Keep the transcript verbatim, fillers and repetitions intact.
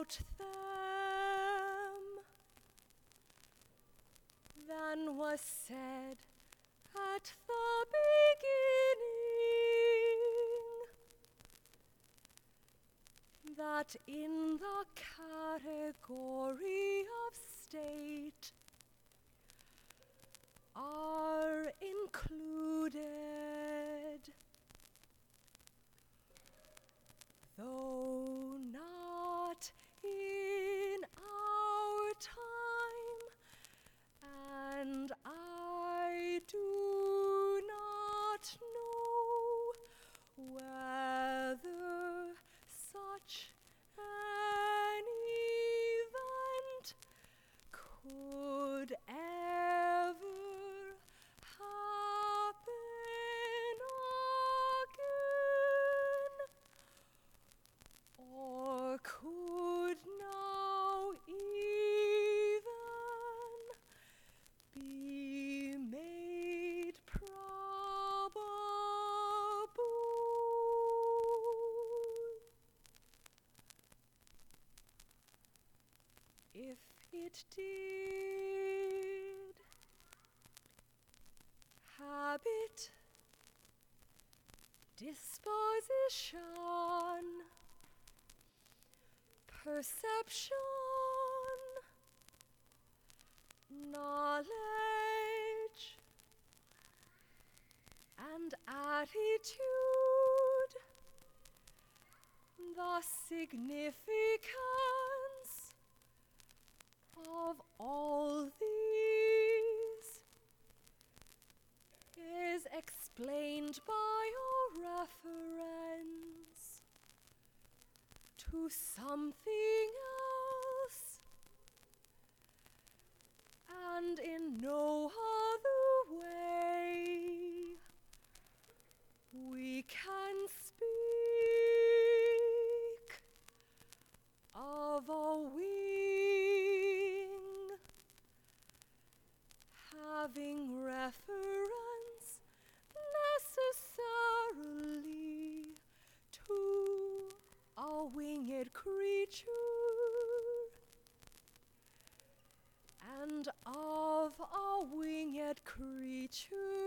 about them than was said at the beginning, that in the category of state are included, though not in our time, and I do not know whether such an event could ever happen again, or could now even be made probable. If it did, habit, disposition, perception, knowledge, and attitude, the significance of all these is explained by a reference to something else, and in no other way we can speak of a wing having reference necessarily to a winged creature, and of a winged creature